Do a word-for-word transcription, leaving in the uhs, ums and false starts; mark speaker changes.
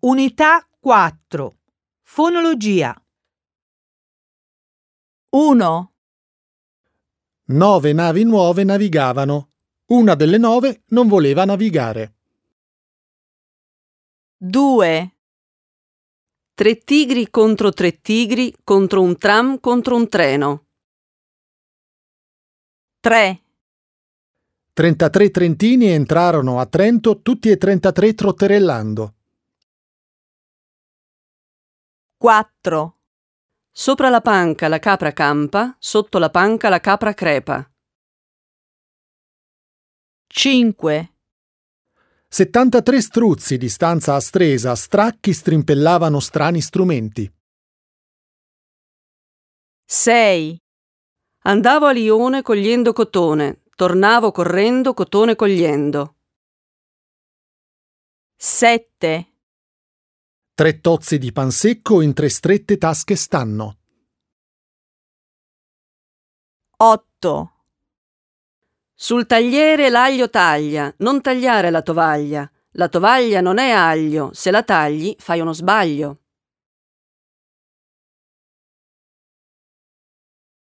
Speaker 1: Unità quattro. Fonologia. uno.
Speaker 2: Nove navi nuove navigavano. Una delle nove non voleva navigare.
Speaker 1: due.
Speaker 3: Tre tigri contro tre tigri contro un tram contro un treno.
Speaker 1: tre.
Speaker 2: trentatré trentini entrarono a Trento tutti e trentatré trotterellando.
Speaker 1: quattro.
Speaker 3: Sopra la panca la capra campa, sotto la panca la capra crepa.
Speaker 1: cinque.
Speaker 2: settantatré struzzi di stanza a Stresa, stracchi strimpellavano strani strumenti.
Speaker 1: sei.
Speaker 3: Andavo a Lione cogliendo cotone, tornavo correndo cotone cogliendo.
Speaker 1: sette.
Speaker 2: Tre tozzi di pan secco in tre strette tasche stanno.
Speaker 1: otto.
Speaker 3: Sul tagliere l'aglio taglia, non tagliare la tovaglia. La tovaglia non è aglio, se la tagli fai uno sbaglio.